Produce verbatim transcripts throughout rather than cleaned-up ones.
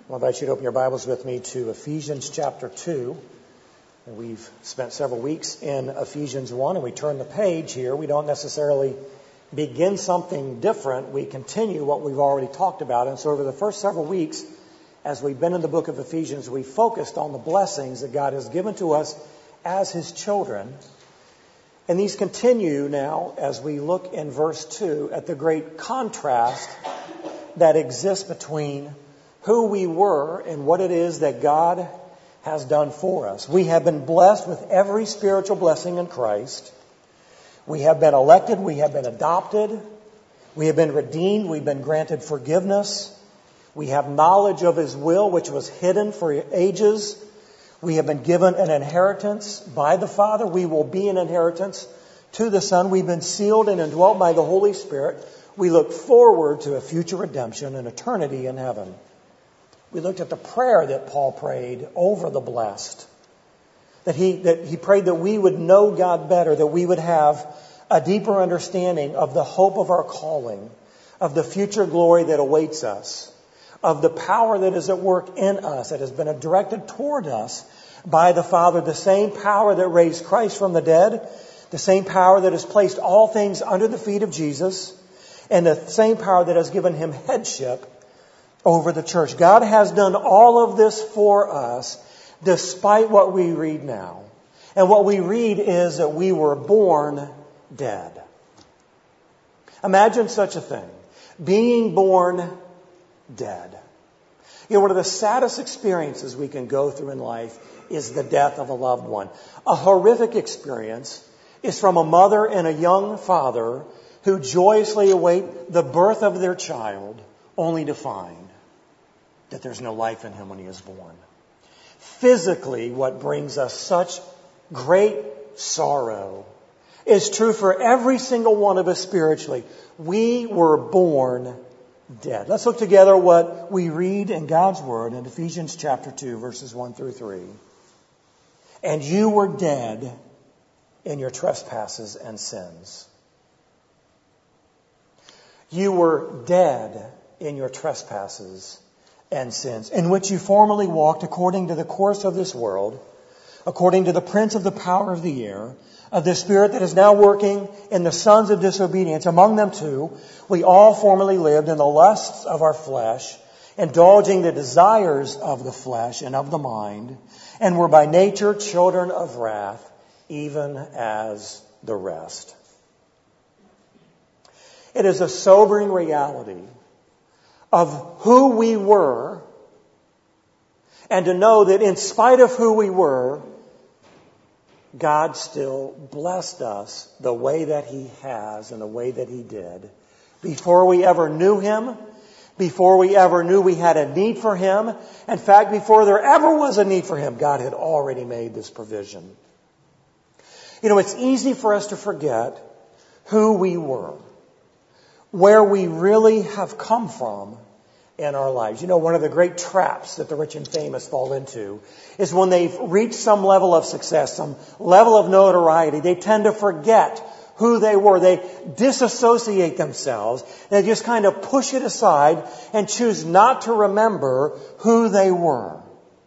I invite you to open your Bibles with me to Ephesians chapter two. And we've spent several weeks in Ephesians one, and we turn the page here. We don't necessarily begin something different. We continue what we've already talked about. And so over the first several weeks, as we've been in the book of Ephesians, we focused on the blessings that God has given to us as His children. And these continue now as we look in verse two at the great contrast that exists between who we were and what it is that God has done for us. We have been blessed with every spiritual blessing in Christ. We have been elected. We have been adopted. We have been redeemed. We've been granted forgiveness. We have knowledge of His will, which was hidden for ages. We have been given an inheritance by the Father. We will be an inheritance to the Son. We've been sealed and indwelt by the Holy Spirit. We look forward to a future redemption and eternity in heaven. We looked at the prayer that Paul prayed over the blessed. That he, that he prayed that we would know God better, that we would have a deeper understanding of the hope of our calling, of the future glory that awaits us, of the power that is at work in us, that has been directed toward us by the Father, the same power that raised Christ from the dead, the same power that has placed all things under the feet of Jesus, and the same power that has given Him headship over the church. God has done all of this for us despite what we read now. And what we read is that we were born dead. Imagine such a thing. Being born dead. You know, one of the saddest experiences we can go through in life is the death of a loved one. A horrific experience is from a mother and a young father who joyously await the birth of their child, only to find that there's no life in him when he is born. Physically, what brings us such great sorrow is true for every single one of us spiritually. We were born dead. Let's look together what we read in God's Word in Ephesians chapter two, verses one through three. And you were dead in your trespasses and sins. You were dead in your trespasses and sins, in which you formerly walked according to the course of this world, according to the prince of the power of the air, of the spirit that is now working in the sons of disobedience. Among them too, we all formerly lived in the lusts of our flesh, indulging the desires of the flesh and of the mind, and were by nature children of wrath, even as the rest. It is a sobering reality of who we were, and to know that in spite of who we were, God still blessed us the way that He has and the way that He did. Before we ever knew Him, before we ever knew we had a need for Him, in fact, before there ever was a need for Him, God had already made this provision. You know, it's easy for us to forget who we were, where we really have come from in our lives. You know, one of the great traps that the rich and famous fall into is when they've reached some level of success, some level of notoriety, they tend to forget who they were. They disassociate themselves. They just kind of push it aside and choose not to remember who they were.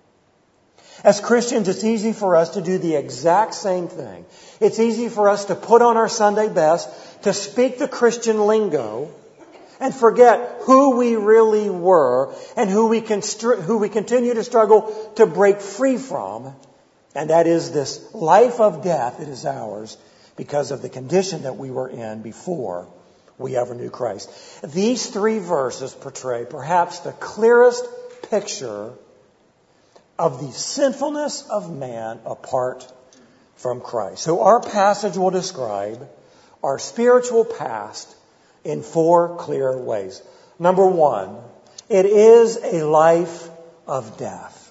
As Christians, it's easy for us to do the exact same thing. It's easy for us to put on our Sunday best, to speak the Christian lingo, and forget who we really were and who we can who we continue to struggle to break free from. And that is this life of death that is ours because of the condition that we were in before we ever knew Christ. These three verses portray perhaps the clearest picture of the sinfulness of man apart from Christ. So our passage will describe our spiritual past in four clear ways. Number one, it is a life of death.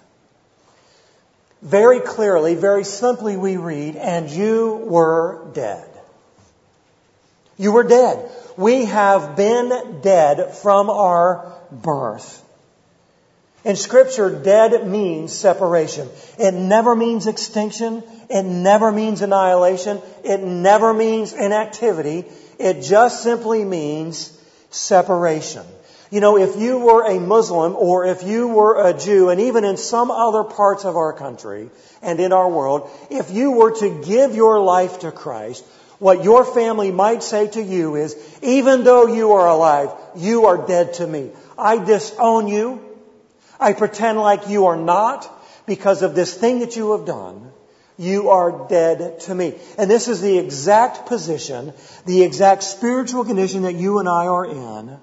Very clearly, very simply we read, and you were dead. You were dead. We have been dead from our birth. In Scripture, dead means separation. It never means extinction. It never means annihilation. It never means inactivity. It just simply means separation. You know, if you were a Muslim or if you were a Jew, and even in some other parts of our country and in our world, if you were to give your life to Christ, what your family might say to you is, even though you are alive, you are dead to me. I disown you. I pretend like you are not because of this thing that you have done. You are dead to me. And this is the exact position, the exact spiritual condition that you and I are in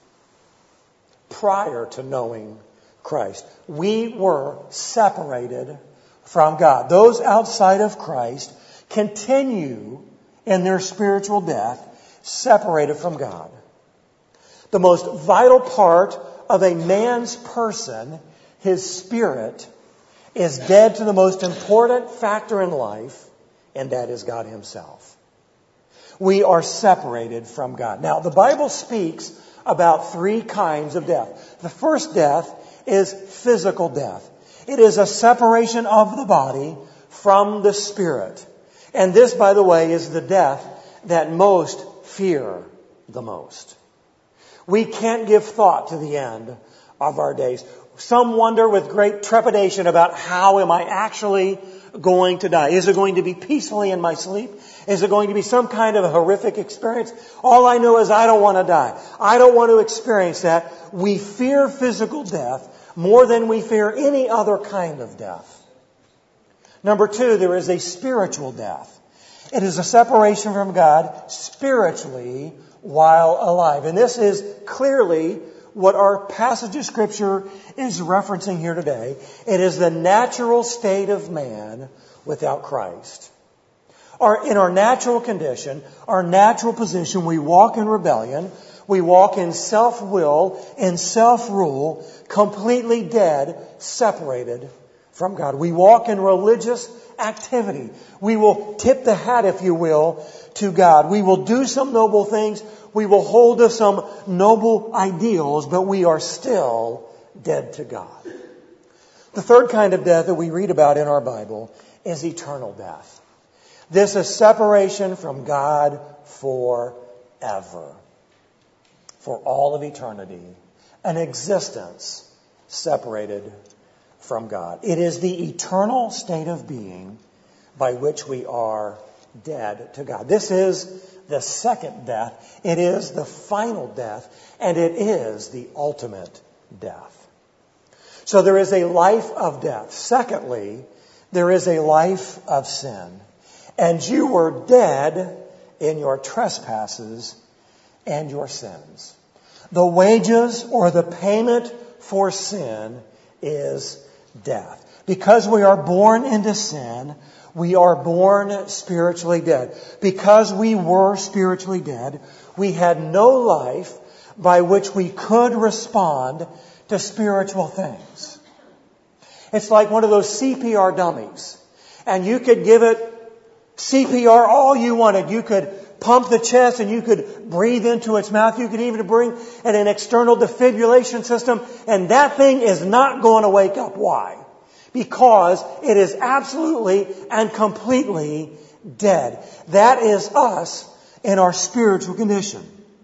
prior to knowing Christ. We were separated from God. Those outside of Christ continue in their spiritual death, separated from God. The most vital part of a man's person, his spirit, is dead to the most important factor in life, and that is God Himself. We are separated from God. Now, the Bible speaks about three kinds of death. The first death is physical death. It is a separation of the body from the spirit. And this, by the way, is the death that most fear the most. We can't give thought to the end of our days. Some wonder with great trepidation about how am I actually going to die? Is it going to be peacefully in my sleep? Is it going to be some kind of a horrific experience? All I know is I don't want to die. I don't want to experience that. We fear physical death more than we fear any other kind of death. Number two, there is a spiritual death. It is a separation from God spiritually while alive. And this is clearly what our passage of Scripture is referencing here today. It is the natural state of man without Christ. Our, in our natural condition, our natural position, we walk in rebellion. We walk in self-will, in self-rule, completely dead, separated from God. We walk in religious activity. We will tip the hat, if you will, to God. We will do some noble things. We will hold to some noble ideals, but we are still dead to God. The third kind of death that we read about in our Bible is eternal death. This is separation from God forever. For all of eternity. An existence separated from God. It is the eternal state of being by which we are dead to God. This is the second death. It is the final death. And it is the ultimate death. So there is a life of death. Secondly, there is a life of sin. And you were dead in your trespasses and your sins. The wages or the payment for sin is death. Because we are born into sin, we are born spiritually dead. Because we were spiritually dead, we had no life by which we could respond to spiritual things. It's like one of those C P R dummies. And you could give it C P R all you wanted. You could pump the chest and you could breathe into its mouth. You could even bring in an external defibrillation system. And that thing is not going to wake up. Why? Because it is absolutely and completely dead. That is us in our spiritual condition.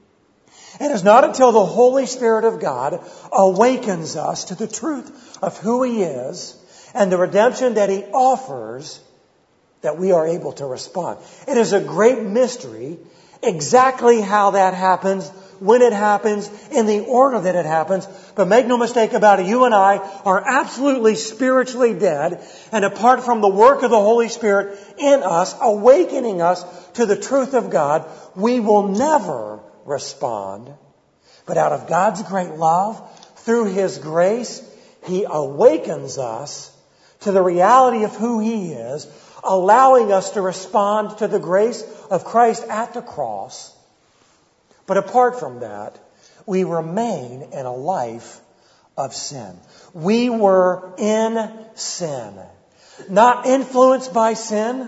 It is not until the Holy Spirit of God awakens us to the truth of who He is and the redemption that He offers that we are able to respond. It is a great mystery exactly how that happens, when it happens, in the order that it happens. But make no mistake about it, you and I are absolutely spiritually dead. And apart from the work of the Holy Spirit in us, awakening us to the truth of God, we will never respond. But out of God's great love, through His grace, He awakens us to the reality of who He is, allowing us to respond to the grace of Christ at the cross. But apart from that, we remain in a life of sin. We were in sin. Not influenced by sin,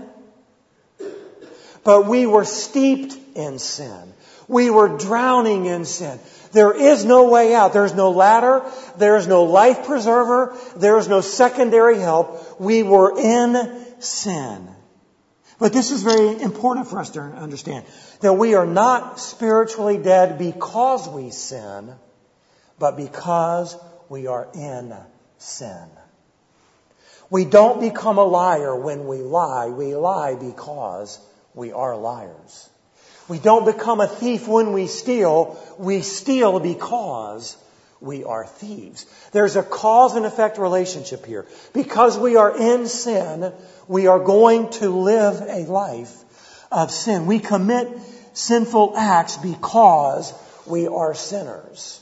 but we were steeped in sin. We were drowning in sin. There is no way out. There's no ladder. There's no life preserver. There's no secondary help. We were in sin. But this is very important for us to understand. That we are not spiritually dead because we sin, but because we are in sin. We don't become a liar when we lie. We lie because we are liars. We don't become a thief when we steal. We steal because we are thieves. There's a cause and effect relationship here. Because we are in sin, we are going to live a life of sin. We commit sinful acts because we are sinners.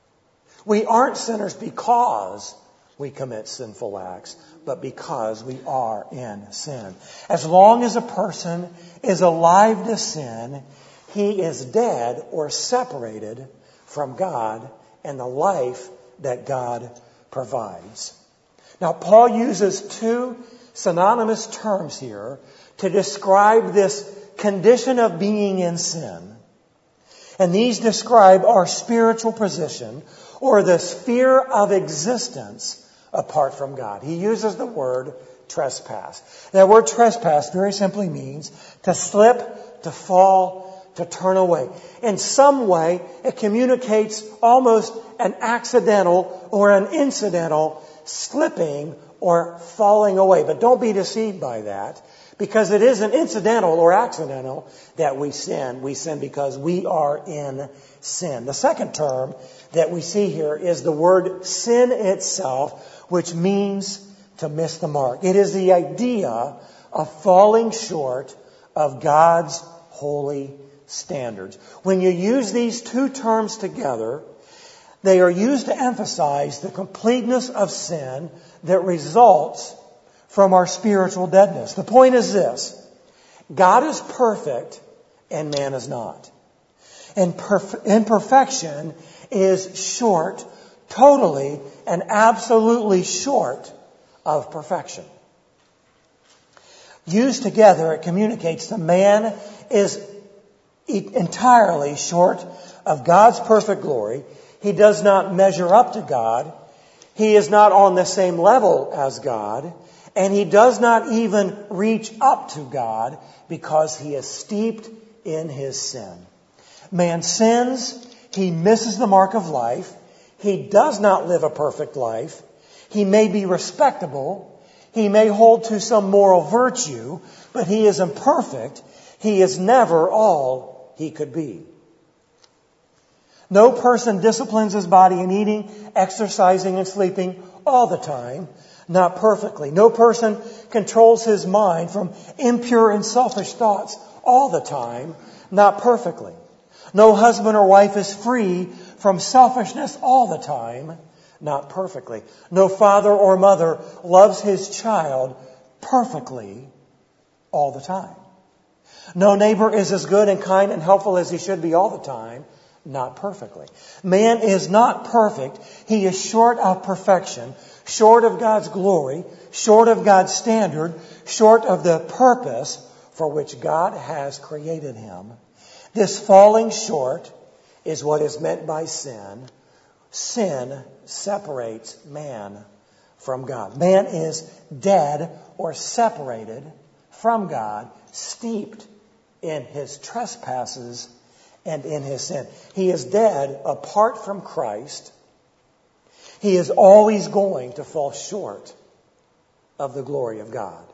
We aren't sinners because we commit sinful acts, but because we are in sin. As long as a person is alive to sin, he is dead or separated from God and the life that God provides. Now, Paul uses two synonymous terms here to describe this condition of being in sin. And these describe our spiritual position or the sphere of existence apart from God. He uses the word trespass. That word trespass very simply means to slip, to fall, to turn away. In some way, it communicates almost an accidental or an incidental slipping or falling away. But don't be deceived by that, because it isn't incidental or accidental that we sin. We sin because we are in sin. The second term that we see here is the word sin itself, which means to miss the mark. It is the idea of falling short of God's holy standards. When you use these two terms together, they are used to emphasize the completeness of sin that results from our spiritual deadness. The point is this: God is perfect and man is not. And perf- imperfection is short, totally and absolutely short of perfection. Used together, it communicates that man is entirely short of God's perfect glory. He does not measure up to God. He is not on the same level as God. And he does not even reach up to God because he is steeped in his sin. Man sins. He misses the mark of life. He does not live a perfect life. He may be respectable. He may hold to some moral virtue, but he is imperfect. He is never all he could be. No person disciplines his body in eating, exercising, and sleeping all the time, not perfectly. No person controls his mind from impure and selfish thoughts all the time, not perfectly. No husband or wife is free from selfishness all the time, not perfectly. No father or mother loves his child perfectly all the time. No neighbor is as good and kind and helpful as he should be all the time, not perfectly. Man is not perfect. He is short of perfection, short of God's glory, short of God's standard, short of the purpose for which God has created him. This falling short is what is meant by sin. Sin separates man from God. Man is dead or separated from God, steeped in his trespasses and in his sin. He is dead apart from Christ. He is always going to fall short of the glory of God.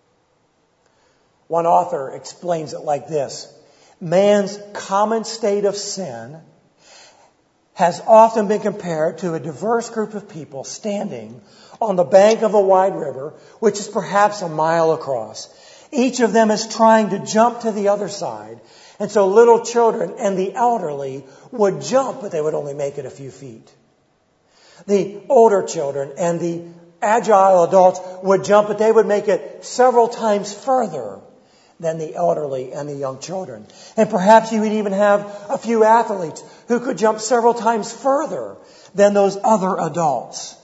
One author explains it like this: man's common state of sin has often been compared to a diverse group of people standing on the bank of a wide river, which is perhaps a mile across. Each of them is trying to jump to the other side. And so little children and the elderly would jump, but they would only make it a few feet. The older children and the agile adults would jump, but they would make it several times further than the elderly and the young children. And perhaps you would even have a few athletes who could jump several times further than those other adults.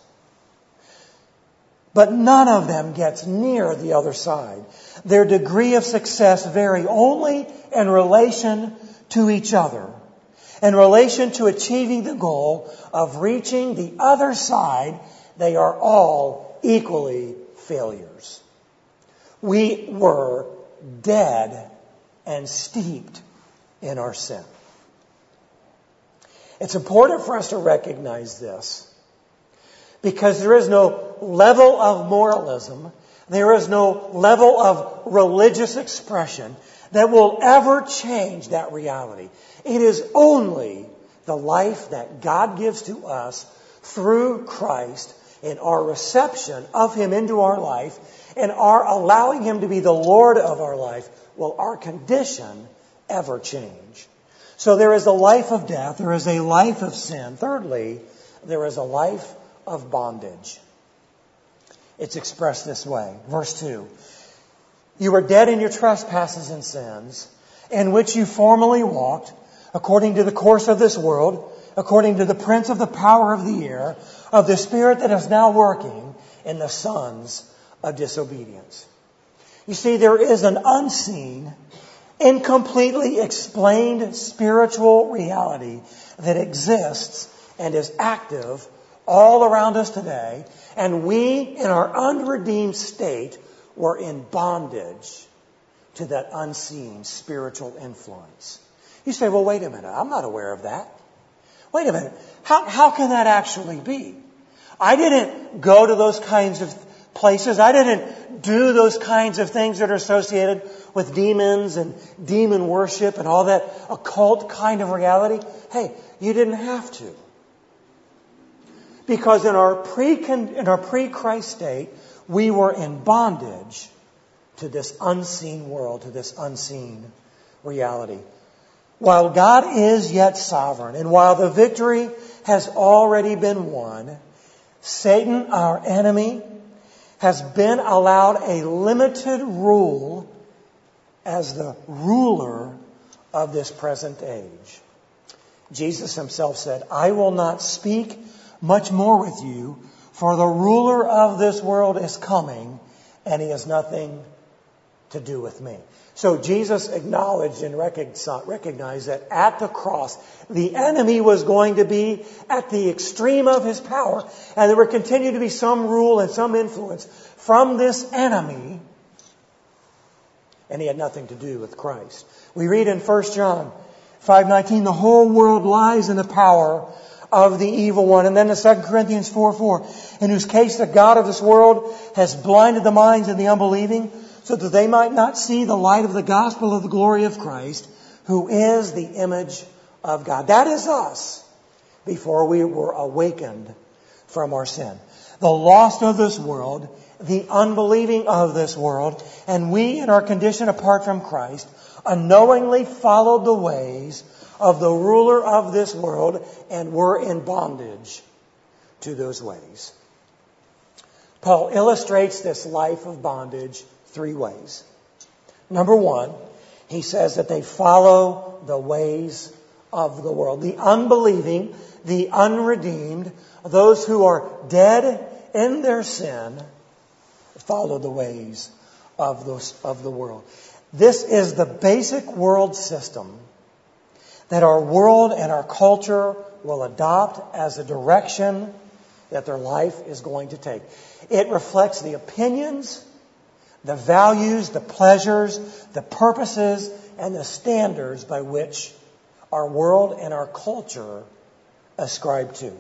But none of them gets near the other side. Their degree of success vary only in relation to each other, in relation to achieving the goal of reaching the other side. They are all equally failures. We were dead and steeped in our sin. It's important for us to recognize this, because there is no level of moralism, there is no level of religious expression that will ever change that reality. It is only the life that God gives to us through Christ and our reception of Him into our life and our allowing Him to be the Lord of our life will our condition ever change. So there is a life of death, there is a life of sin. Thirdly, there is a life of bondage. It's expressed this way. Verse two. You were dead in your trespasses and sins, in which you formerly walked, according to the course of this world, according to the prince of the power of the air, of the spirit that is now working in the sons of disobedience. You see, there is an unseen, incompletely explained spiritual reality that exists and is active all around us today, and we, in our unredeemed state, were in bondage to that unseen spiritual influence. You say, well, wait a minute, I'm not aware of that. Wait a minute, how, how can that actually be? I didn't go to those kinds of places. I didn't do those kinds of things that are associated with demons and demon worship and all that occult kind of reality. Hey, you didn't have to. Because in our pre in our pre-Christ state, we were in bondage to this unseen world, to this unseen reality. While God is yet sovereign, and while the victory has already been won, Satan, our enemy, has been allowed a limited rule as the ruler of this present age. Jesus Himself said, I will not speak much more with you, for the ruler of this world is coming, and he has nothing to do with me. So Jesus acknowledged and recognized that at the cross, the enemy was going to be at the extreme of his power, and there would continue to be some rule and some influence from this enemy, and he had nothing to do with Christ. We read in First John five nineteen, the whole world lies in the power of the evil one. And then in Second Corinthians four four, in whose case the God of this world has blinded the minds of the unbelieving, so that they might not see the light of the gospel of the glory of Christ, who is the image of God. That is us before we were awakened from our sin. The lost of this world, the unbelieving of this world, and we in our condition apart from Christ, unknowingly followed the ways of the ruler of this world and were in bondage to those ways. Paul illustrates this life of bondage three ways. Number one, he says that they follow the ways of the world. The unbelieving, the unredeemed, those who are dead in their sin, follow the ways of those of the world. This is the basic world system that our world and our culture will adopt as a direction that their life is going to take. It reflects the opinions, the values, the pleasures, the purposes, and the standards by which our world and our culture ascribe to.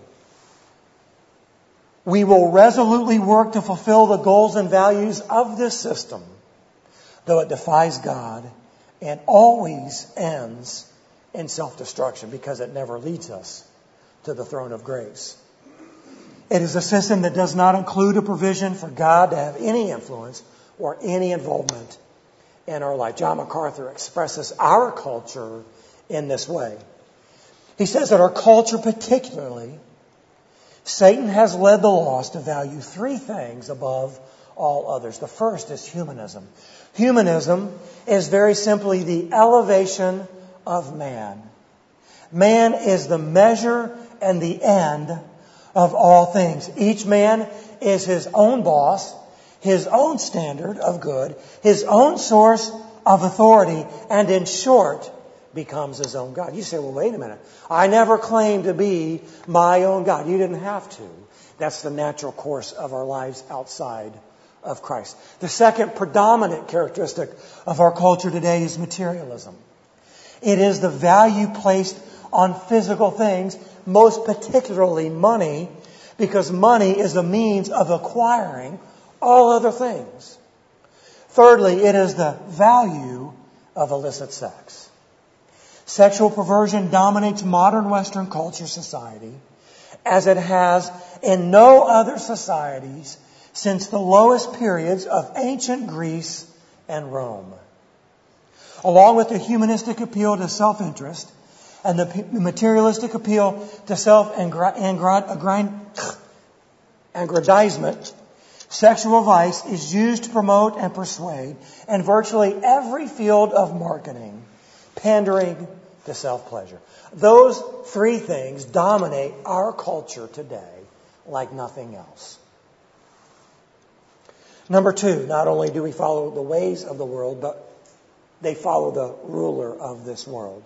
We will resolutely work to fulfill the goals and values of this system, though it defies God and always ends in self-destruction, because it never leads us to the throne of grace. It is a system that does not include a provision for God to have any influence or any involvement in our life. John MacArthur expresses our culture in this way. He says that our culture particularly, Satan has led the lost to value three things above all others. The first is humanism. Humanism is very simply the elevation of man. Man is the measure and the end of all things. Each man is his own boss, his own standard of good, his own source of authority, and in short, becomes his own God. You say, well, wait a minute. I never claimed to be my own God. You didn't have to. That's the natural course of our lives outside of Christ. The second predominant characteristic of our culture today is materialism. It is the value placed on physical things most particularly money, because money is the means of acquiring all other things. Thirdly, it is the value of illicit sex. Sexual perversion dominates modern Western culture society as it has in no other societies since the lowest periods of ancient Greece and Rome. Along with the humanistic appeal to self-interest and the materialistic appeal to self-aggrandizement, sexual vice is used to promote and persuade in virtually every field of marketing, pandering to self-pleasure. Those three things dominate our culture today like nothing else. Number two, not only do we follow the ways of the world, but they follow the ruler of this world.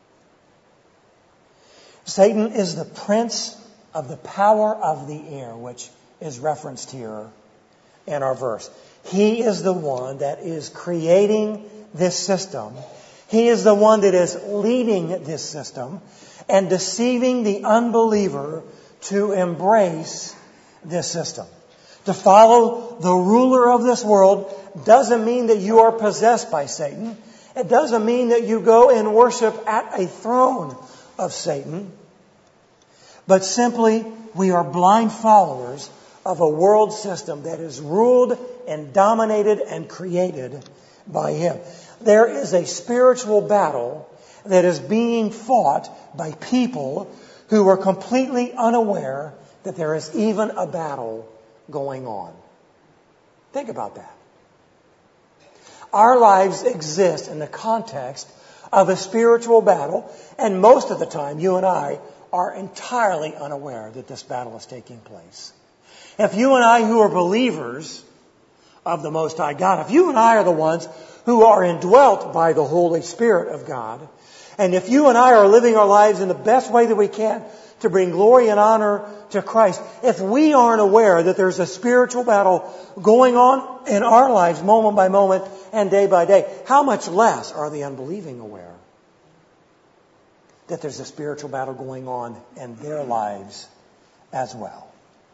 Satan is the prince of the power of the air, which is referenced here in our verse. He is the one that is creating this system. He is the one that is leading this system and deceiving the unbeliever to embrace this system. To follow the ruler of this world doesn't mean that you are possessed by Satan. It doesn't mean that you go and worship at a throne of Satan. But simply, we are blind followers of a world system that is ruled and dominated and created by him. There is a spiritual battle that is being fought by people who are completely unaware that there is even a battle going on. Think about that. Our lives exist in the context of a spiritual battle, and most of the time you and I are entirely unaware that this battle is taking place. If you and I who are believers of the Most High God, if you and I are the ones who are indwelt by the Holy Spirit of God, and if you and I are living our lives in the best way that we can to bring glory and honor to Christ, if we aren't aware that there's a spiritual battle going on in our lives moment by moment and day by day, how much less are the unbelieving aware that there's a spiritual battle going on in their lives as well?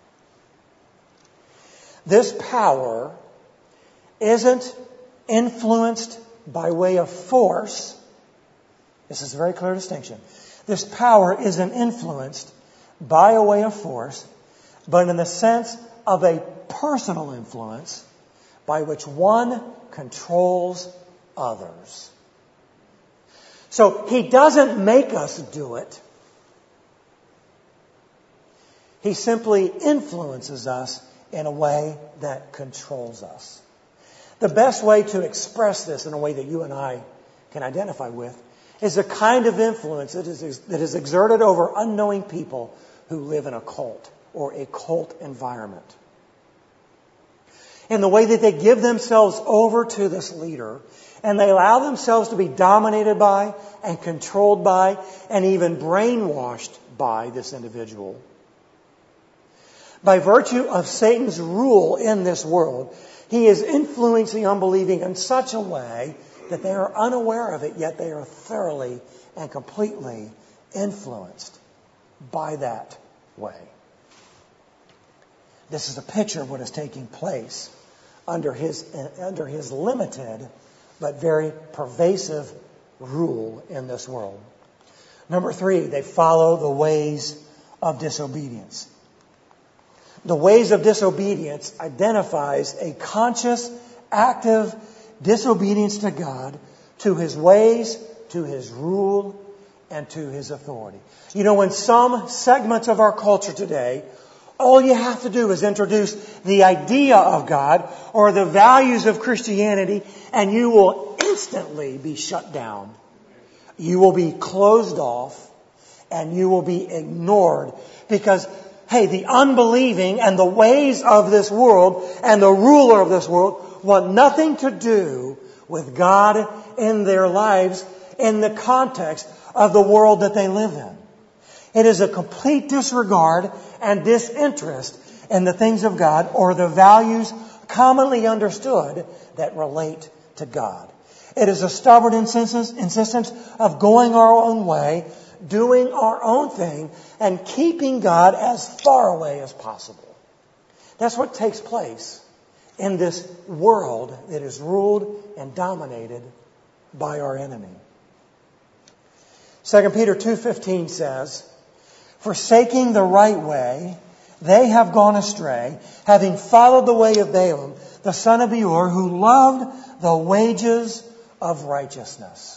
This power isn't influenced by way of force. This is a very clear distinction. This power isn't influenced by a way of force, but in the sense of a personal influence by which one controls others. So he doesn't make us do it. He simply influences us in a way that controls us. The best way to express this in a way that you and I can identify with is the kind of influence that is, that is exerted over unknowing people who live in a cult or a cult environment. In the way that they give themselves over to this leader and they allow themselves to be dominated by and controlled by and even brainwashed by this individual. By virtue of Satan's rule in this world, he is influencing unbelieving in such a way that they are unaware of it, yet they are thoroughly and completely influenced by that way. This is a picture of what is taking place under his, under his limited but very pervasive rule in this world. Number three, they follow the ways of disobedience. The ways of disobedience identifies a conscious, active disobedience to God, to His ways, to His rule, and to His authority. You know, in some segments of our culture today, all you have to do is introduce the idea of God or the values of Christianity, and you will instantly be shut down. You will be closed off, and you will be ignored because hey, the unbelieving and the ways of this world and the ruler of this world want nothing to do with God in their lives in the context of the world that they live in. It is a complete disregard and disinterest in the things of God or the values commonly understood that relate to God. It is a stubborn insistence of going our own way, doing our own thing, and keeping God as far away as possible. That's what takes place in this world that is ruled and dominated by our enemy. Second Peter two fifteen says, "Forsaking the right way, they have gone astray, having followed the way of Balaam, the son of Beor, who loved the wages of righteousness."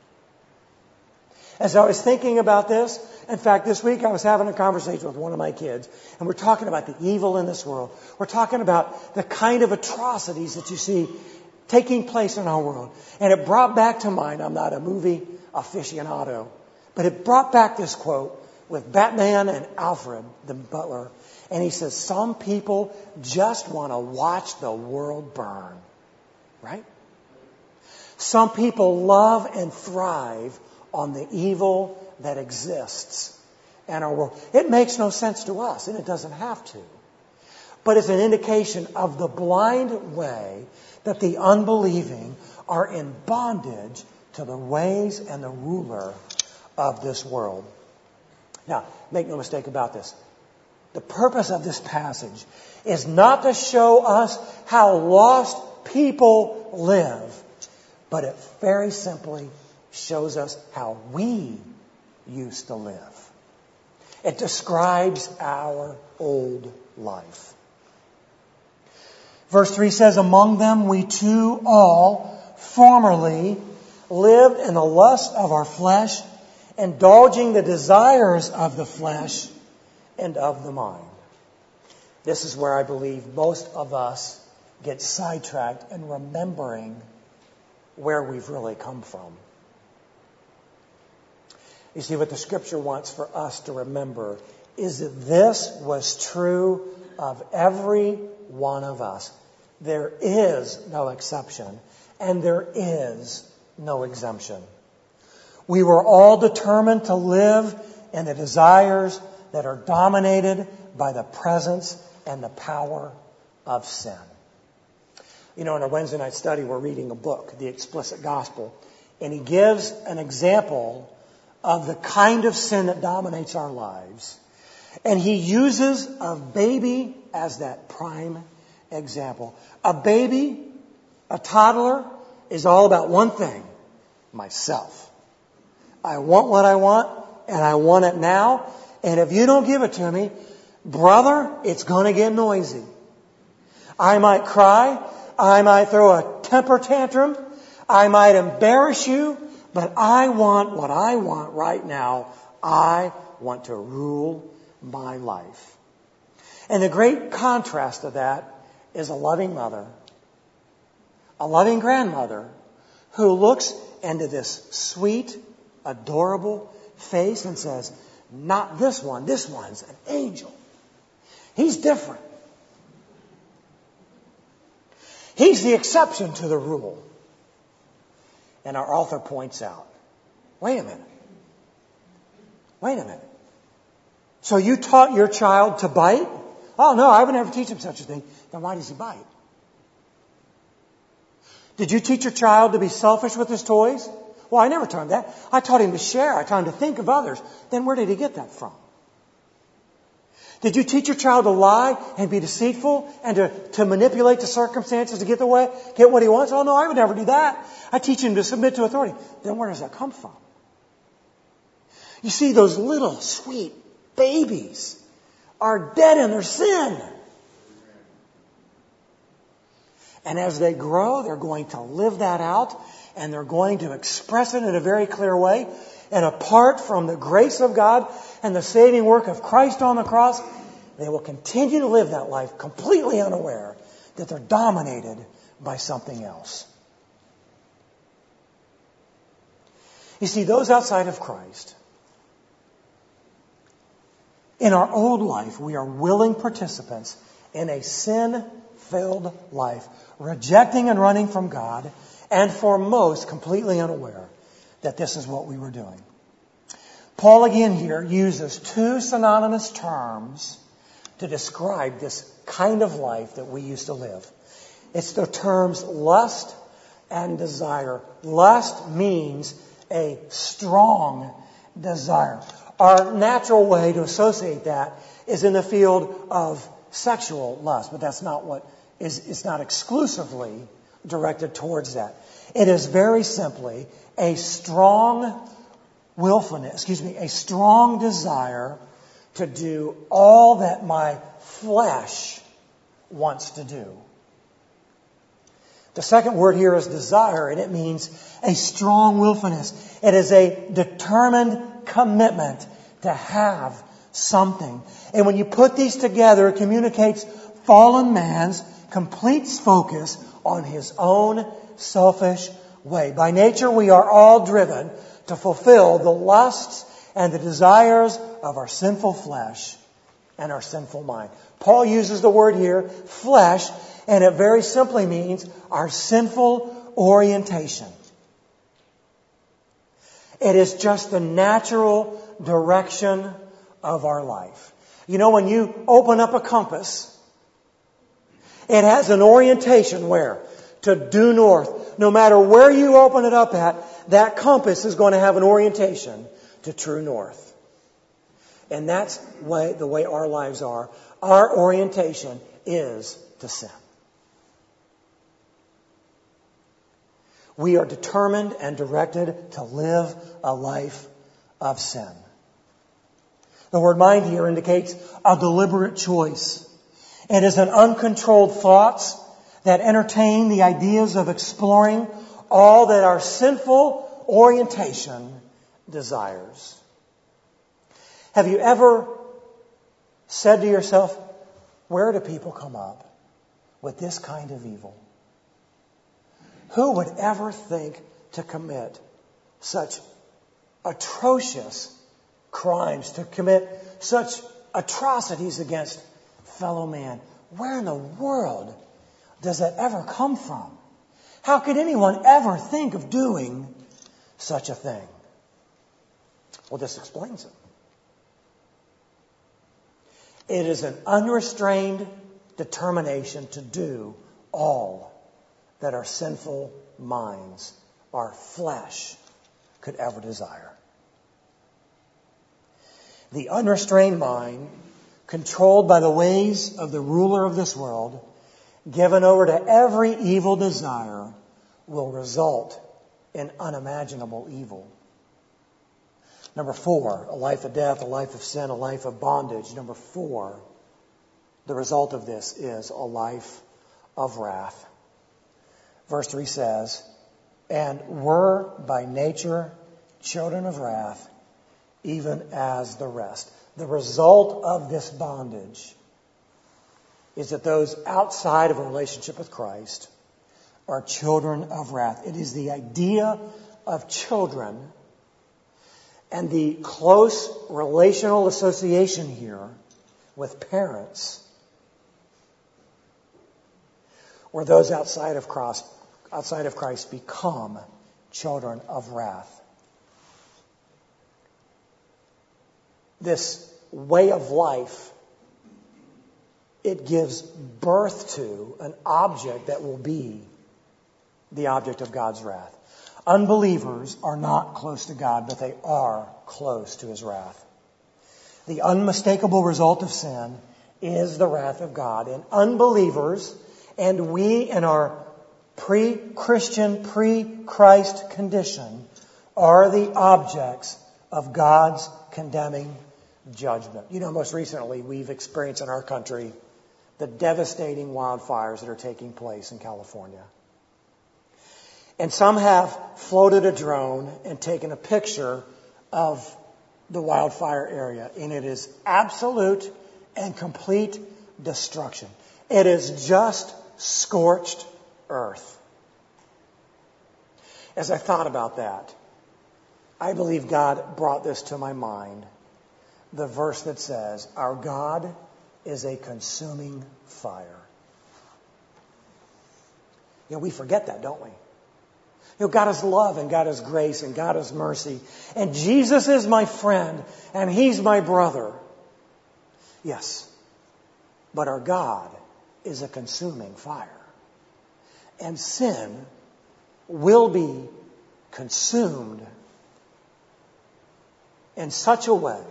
As I was thinking about this, in fact, this week I was having a conversation with one of my kids, and we're talking about the evil in this world. We're talking about the kind of atrocities that you see taking place in our world. And it brought back to mind, I'm not a movie aficionado, but it brought back this quote with Batman and Alfred, the butler. And he says, some people just want to watch the world burn. Right? Some people love and thrive on the evil that exists in our world. It makes no sense to us, and it doesn't have to. But it's an indication of the blind way that the unbelieving are in bondage to the ways and the ruler of this world. Now, make no mistake about this. The purpose of this passage is not to show us how lost people live, but it very simply shows us how we used to live. It describes our old life. Verse three says, "Among them we too all formerly lived in the lust of our flesh, indulging the desires of the flesh and of the mind." This is where I believe most of us get sidetracked in remembering where we've really come from. You see, what the Scripture wants for us to remember is that this was true of every one of us. There is no exception, and there is no exemption. We were all determined to live in the desires that are dominated by the presence and the power of sin. You know, in our Wednesday night study, we're reading a book, The Explicit Gospel, and he gives an example of the kind of sin that dominates our lives. And he uses a baby as that prime example. A baby, a toddler, is all about one thing: myself. I want what I want, and I want it now. And if you don't give it to me, brother, it's going to get noisy. I might cry. I might throw a temper tantrum. I might embarrass you. But I want what I want right now. I want to rule my life. And the great contrast to that is a loving mother, a loving grandmother who looks into this sweet, adorable face and says, "Not this one. This one's an angel. He's different. He's the exception to the rule." And our author points out, wait a minute. Wait a minute. So you taught your child to bite? Oh, no, I would never teach him such a thing. Then why does he bite? Did you teach your child to be selfish with his toys? Well, I never taught him that. I taught him to share. I taught him to think of others. Then where did he get that from? Did you teach your child to lie and be deceitful and to, to manipulate the circumstances to get the way, get what he wants? Oh, no, I would never do that. I teach him to submit to authority. Then where does that come from? You see, those little sweet babies are dead in their sin. And as they grow, they're going to live that out, and they're going to express it in a very clear way. And apart from the grace of God and the saving work of Christ on the cross, they will continue to live that life completely unaware that they're dominated by something else. You see, those outside of Christ, in our old life, we are willing participants in a sin-filled life, rejecting and running from God, and for most, completely unaware that this is what we were doing. Paul again here uses two synonymous terms to describe this kind of life that we used to live. It's the terms lust and desire. Lust means a strong desire. Our natural way to associate that is in the field of sexual lust, but that's not what is, it's not exclusively directed towards that. It is very simply a strong willfulness, excuse me, a strong desire to do all that my flesh wants to do. The second word here is desire, and it means a strong willfulness. It is a determined commitment to have something. And when you put these together, it communicates fallen man's complete focus on his own selfish way. By nature, we are all driven to fulfill the lusts and the desires of our sinful flesh and our sinful mind. Paul uses the word here, flesh, and it very simply means our sinful orientation. It is just the natural direction of our life. You know, when you open up a compass, it has an orientation where? To due north. No matter where you open it up at, that compass is going to have an orientation to true north. And that's way, the way our lives are. Our orientation is to sin. We are determined and directed to live a life of sin. The word mind here indicates a deliberate choice. It is an uncontrolled thoughts that entertain the ideas of exploring all that our sinful orientation desires. Have you ever said to yourself, where do people come up with this kind of evil? Who would ever think to commit such atrocious crimes, to commit such atrocities against fellow man? Where in the world does that ever come from? How could anyone ever think of doing such a thing? Well, this explains it. It is an unrestrained determination to do all that our sinful minds, our flesh, could ever desire. The unrestrained mind, controlled by the ways of the ruler of this world, given over to every evil desire, will result in unimaginable evil. Number four, a life of death, a life of sin, a life of bondage. Number four, the result of this is a life of wrath. Verse three says, and were by nature children of wrath, even as the rest. The result of this bondage is that those outside of a relationship with Christ are children of wrath. It is the idea of children and the close relational association here with parents, where those outside of Christ, outside of Christ become children of wrath. This way of life, it gives birth to an object that will be the object of God's wrath. Unbelievers are not close to God, but they are close to His wrath. The unmistakable result of sin is the wrath of God. And unbelievers, and we in our pre-Christian, pre-Christ condition, are the objects of God's condemning judgment. You know, most recently we've experienced in our country the devastating wildfires that are taking place in California. And some have floated a drone and taken a picture of the wildfire area. And it is absolute and complete destruction. It is just scorched earth. As I thought about that, I believe God brought this to my mind. The verse that says, our God is a consuming fire. You know, we forget that, don't we? You know, God is love and God is grace and God is mercy. And Jesus is my friend and He's my brother. Yes. But our God is a consuming fire. And sin will be consumed in such a way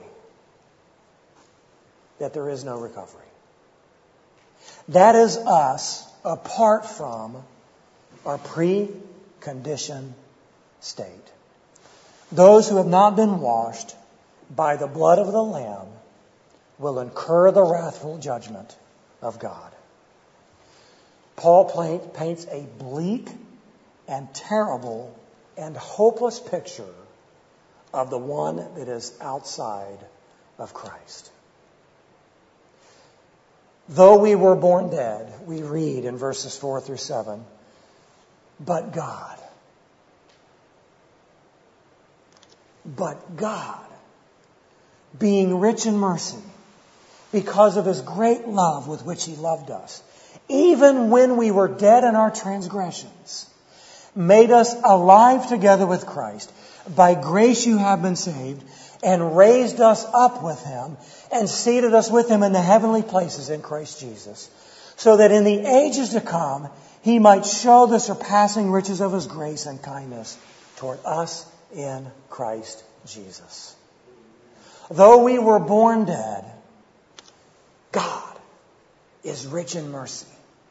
that there is no recovery. That is us apart from our pre-conditioned state. Those who have not been washed by the blood of the Lamb will incur the wrathful judgment of God. Paul paints a bleak and terrible and hopeless picture of the one that is outside of Christ. Though we were born dead, we read in verses four through seven, but God, but God, being rich in mercy, because of His great love with which He loved us, even when we were dead in our transgressions, made us alive together with Christ. By grace you have been saved, and raised us up with Him, and seated us with Him in the heavenly places in Christ Jesus, so that in the ages to come He might show the surpassing riches of His grace and kindness toward us in Christ Jesus. Though we were born dead, God is rich in mercy.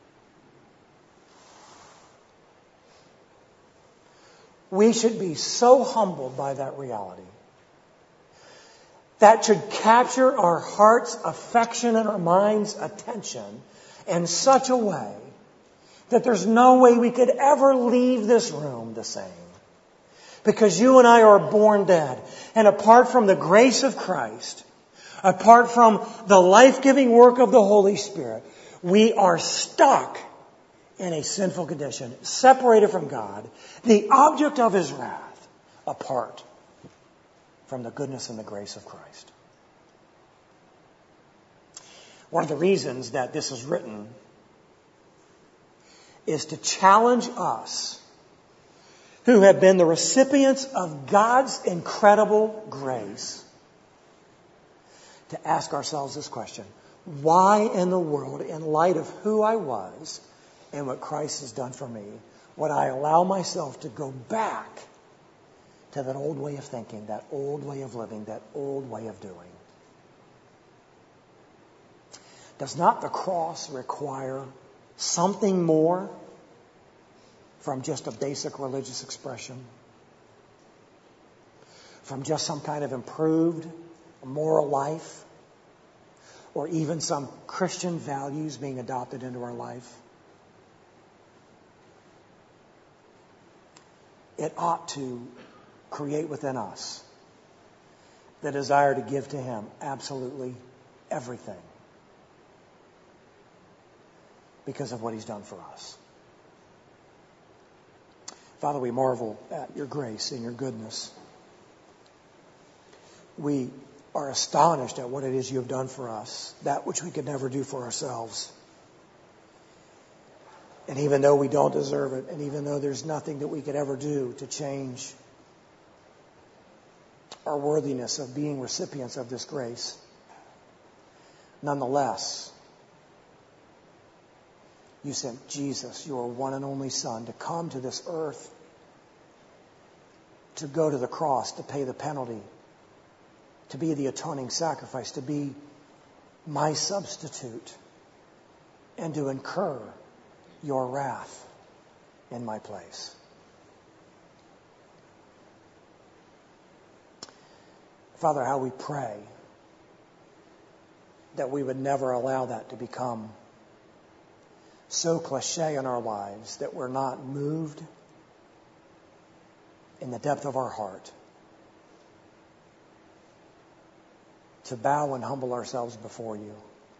We should be so humbled by that reality. That should capture our heart's affection and our mind's attention in such a way that there's no way we could ever leave this room the same. Because you and I are born dead. And apart from the grace of Christ, apart from the life-giving work of the Holy Spirit, we are stuck in a sinful condition, separated from God, the object of His wrath, apart from the goodness and the grace of Christ. One of the reasons that this is written is to challenge us who have been the recipients of God's incredible grace to ask ourselves this question: why in the world, in light of who I was and what Christ has done for me, would I allow myself to go back to that old way of thinking, that old way of living, that old way of doing? Does not the cross require something more from just a basic religious expression? From just some kind of improved moral life? Or even some Christian values being adopted into our life? It ought to create within us the desire to give to Him absolutely everything because of what He's done for us. Father, we marvel at Your grace and Your goodness. We are astonished at what it is You have done for us, that which we could never do for ourselves. And even though we don't deserve it, and even though there's nothing that we could ever do to change our worthiness of being recipients of this grace, nonetheless, You sent Jesus, Your one and only Son, to come to this earth, to go to the cross, to pay the penalty, to be the atoning sacrifice, to be my substitute, and to incur Your wrath in my place. Father, how we pray that we would never allow that to become so cliche in our lives that we're not moved in the depth of our heart to bow and humble ourselves before You.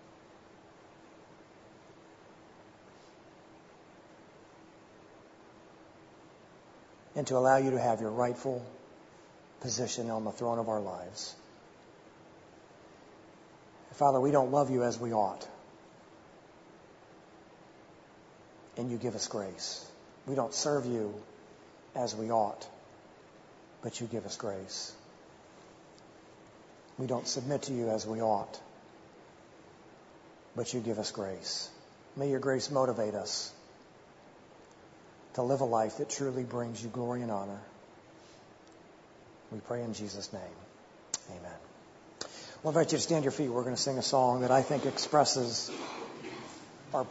And to allow You to have Your rightful position on the throne of our lives. Father, we don't love You as we ought. And You give us grace. We don't serve You as we ought, but You give us grace. We don't submit to You as we ought, but You give us grace. May Your grace motivate us to live a life that truly brings You glory and honor. We pray in Jesus' name. Amen. Well, I invite you to stand to your feet. We're going to sing a song that I think expresses